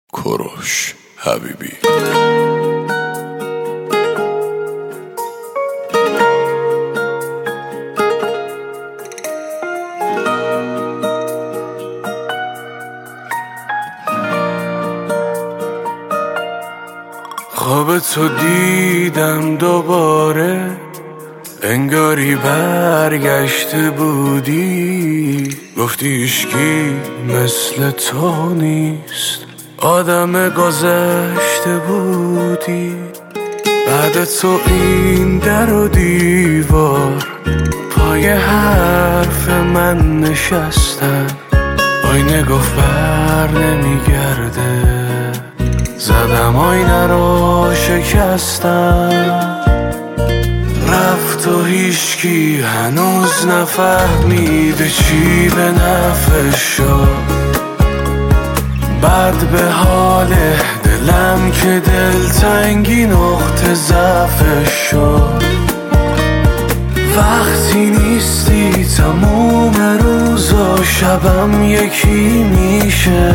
کوروش حبیبی. خواب تو دیدم دوباره، انگاری برگشته بودی. گفتی هیچکی مثل تو نیست، آدم گذشته بودی. بعد تو این در و دیوار، پای حرف من نشستم. آینه گفت بر نمیگرده، زدم آینه رو شکستم. رفت و هیچکی هنوز نفهمیده چی به نفعش شد. بعد به حال دلم که دلتنگی نقطه ضعفش شد. وقتی نیستی تموم روز و شبم یکی میشه.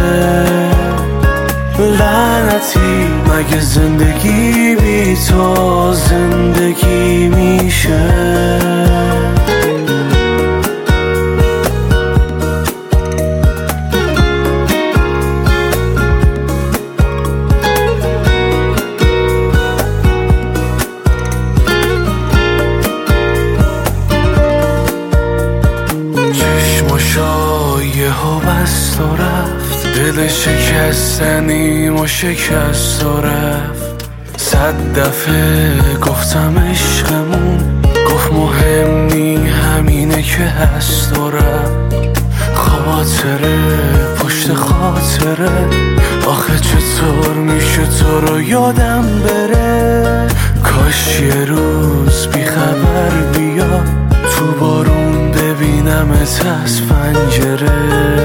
لعنتی مگه زندگی بی تو زندگی میشه؟ چشماشو یهو بست و رفت، دل شکستنیم و شکست و رفت. 100 دفعه گفتم عشقمون، گفت مهم نی همینه که هست و رفت. خاطره پشت خاطره، آخه چطور میشه تو رو یادم بره؟ کاش یه روز بی خبر بیا، تو بارون ببینمت از پنجره.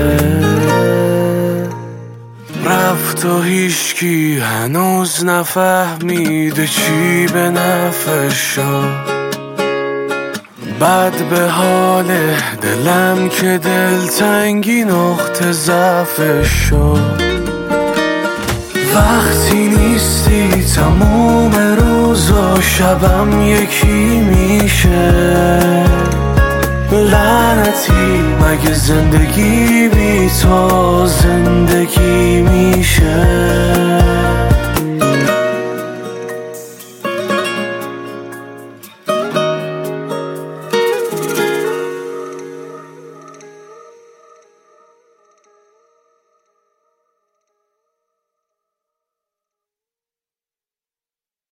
رفت و هیچکی هنوز نفهمیده چی به نفعش شد. بعد به حال دلم که دلتنگی نقطه ضعفش شد. وقتی نیستی تموم روز و شبم یکی میشه. لعنتی مگه زندگی بی تو